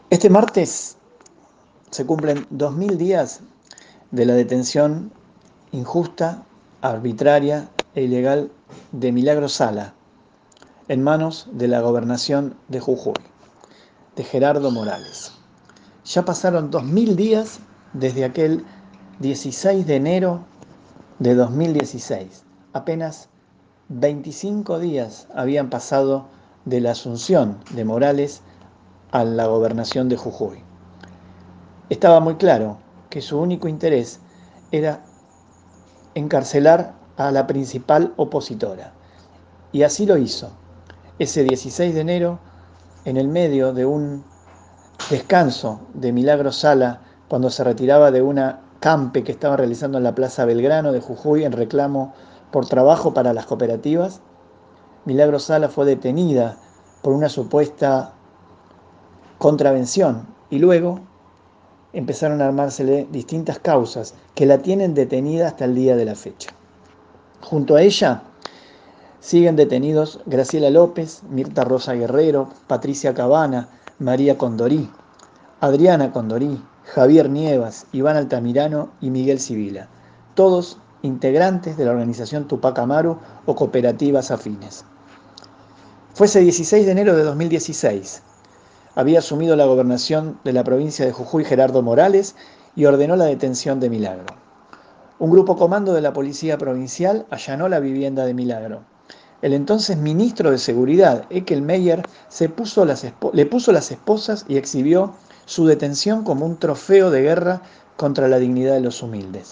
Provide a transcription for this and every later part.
Este martes se cumplen 2000 días de la detención injusta, arbitraria e ilegal de Milagro Sala en manos de la gobernación de Jujuy, de Gerardo Morales. Ya pasaron 2000 días desde aquel 16 de enero de 2016. Apenas 25 días habían pasado de la asunción de Morales a la gobernación de Jujuy. Estaba muy claro que su único interés era encarcelar a la principal opositora. Y así lo hizo. Ese 16 de enero, en el medio de un descanso de Milagro Sala, cuando se retiraba de una campe que estaba realizando en la Plaza Belgrano de Jujuy en reclamo por trabajo para las cooperativas, Milagro Sala fue detenida por una supuesta contravención y luego empezaron a armársele distintas causas que la tienen detenida hasta el día de la fecha. Junto a ella siguen detenidos Graciela López, Mirta Rosa Guerrero, Patricia Cabana, María Condorí, Adriana Condorí, Javier Nievas, Iván Altamirano y Miguel Sibila, todos integrantes de la organización Tupac Amaru o cooperativas afines. Fue ese 16 de enero de 2016. Había asumido la gobernación de la provincia de Jujuy Gerardo Morales y ordenó la detención de Milagro. Un grupo comando de la policía provincial allanó la vivienda de Milagro. El entonces ministro de Seguridad, Ekel Meyer, le puso las esposas y exhibió su detención como un trofeo de guerra contra la dignidad de los humildes.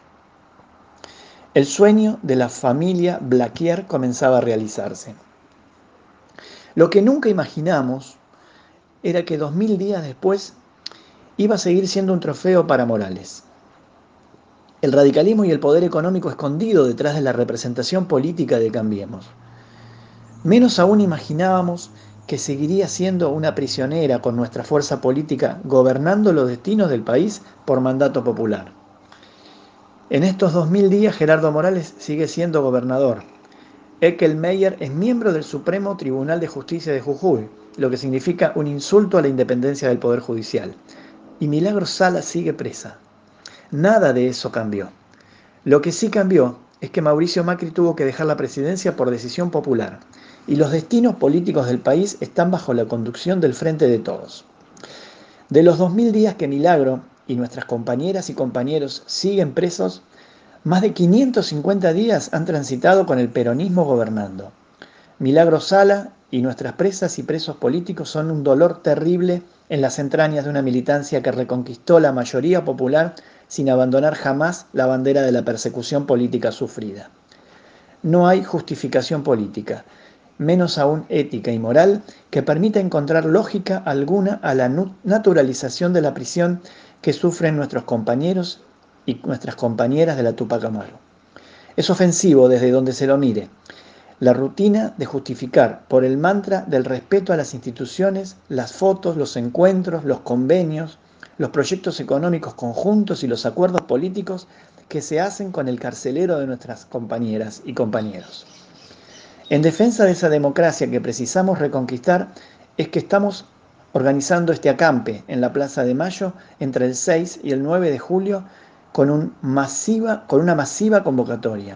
El sueño de la familia Blaquier comenzaba a realizarse. Lo que nunca imaginamos era que 2000 días después iba a seguir siendo un trofeo para Morales. El radicalismo y el poder económico escondido detrás de la representación política de Cambiemos. Menos aún imaginábamos que seguiría siendo una prisionera con nuestra fuerza política gobernando los destinos del país por mandato popular. En estos 2000 días Gerardo Morales sigue siendo gobernador. Ekel Meyer es miembro del Supremo Tribunal de Justicia de Jujuy, lo que significa un insulto a la independencia del Poder Judicial. Y Milagro Sala sigue presa. Nada de eso cambió. Lo que sí cambió es que Mauricio Macri tuvo que dejar la presidencia por decisión popular y los destinos políticos del país están bajo la conducción del Frente de Todos. De los 2000 días que Milagro y nuestras compañeras y compañeros siguen presos, más de 550 días han transitado con el peronismo gobernando. Milagro Sala y nuestras presas y presos políticos son un dolor terrible en las entrañas de una militancia que reconquistó la mayoría popular sin abandonar jamás la bandera de la persecución política sufrida. No hay justificación política, menos aún ética y moral, que permita encontrar lógica alguna a la naturalización de la prisión que sufren nuestros compañeros y nuestras compañeras de la Tupac Amaru. Es ofensivo desde donde se lo mire. La rutina de justificar por el mantra del respeto a las instituciones, las fotos, los encuentros, los convenios, los proyectos económicos conjuntos y los acuerdos políticos que se hacen con el carcelero de nuestras compañeras y compañeros. En defensa de esa democracia que precisamos reconquistar es que estamos organizando este acampe en la Plaza de Mayo entre el 6 y el 9 de julio con una masiva convocatoria.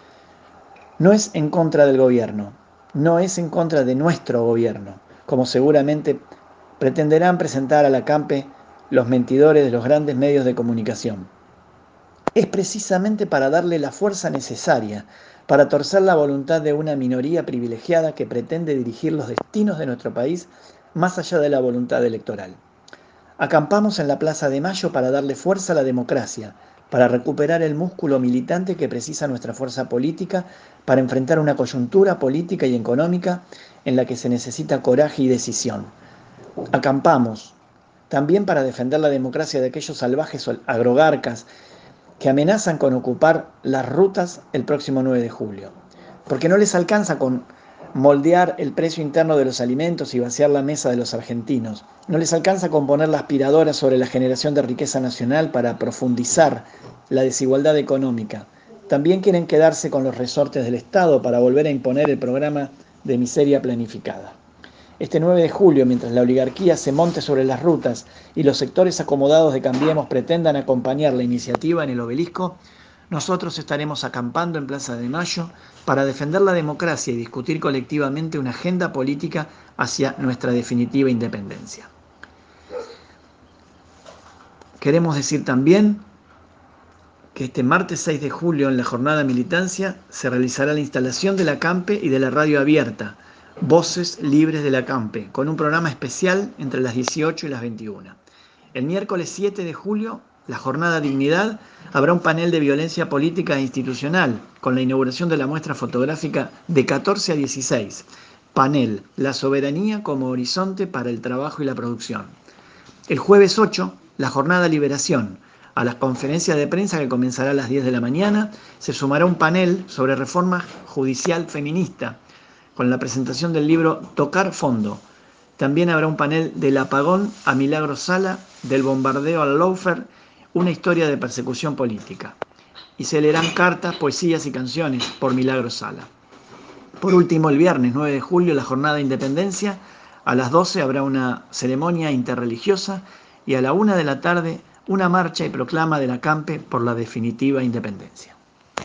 No es en contra del gobierno, no es en contra de nuestro gobierno, como seguramente pretenderán presentar al acampe los mentidores de los grandes medios de comunicación. Es precisamente para darle la fuerza necesaria para torcer la voluntad de una minoría privilegiada que pretende dirigir los destinos de nuestro país más allá de la voluntad electoral. Acampamos en la Plaza de Mayo para darle fuerza a la democracia, para recuperar el músculo militante que precisa nuestra fuerza política para enfrentar una coyuntura política y económica en la que se necesita coraje y decisión. Acampamos también para defender la democracia de aquellos salvajes agrogarcas que amenazan con ocupar las rutas el próximo 9 de julio, porque no les alcanza con moldear el precio interno de los alimentos y vaciar la mesa de los argentinos. No les alcanza con poner la aspiradora sobre la generación de riqueza nacional para profundizar la desigualdad económica. También quieren quedarse con los resortes del Estado para volver a imponer el programa de miseria planificada. Este 9 de julio, mientras la oligarquía se monte sobre las rutas y los sectores acomodados de Cambiemos pretendan acompañar la iniciativa en el Obelisco, nosotros estaremos acampando en Plaza de Mayo para defender la democracia y discutir colectivamente una agenda política hacia nuestra definitiva independencia. Queremos decir también que este martes 6 de julio, en la jornada de militancia, se realizará la instalación del Acampe y de la radio abierta, Voces Libres del Acampe, con un programa especial entre las 18 y las 21. El miércoles 7 de julio, la jornada Dignidad, habrá un panel de violencia política e institucional, con la inauguración de la muestra fotográfica de 14 a 16. Panel, La soberanía como horizonte para el trabajo y la producción. El jueves 8, la jornada Liberación. A la conferencia de prensa que comenzará a las 10 de la mañana, se sumará un panel sobre reforma judicial feminista, con la presentación del libro Tocar Fondo. También habrá un panel del apagón a Milagro Sala, del bombardeo al lawfare, una historia de persecución política. Y se leerán cartas, poesías y canciones por Milagro Sala. Por último, el viernes 9 de julio, la jornada de Independencia. A las 12 habrá una ceremonia interreligiosa y a la 1 de la tarde una marcha y proclama del Acampe por la definitiva independencia.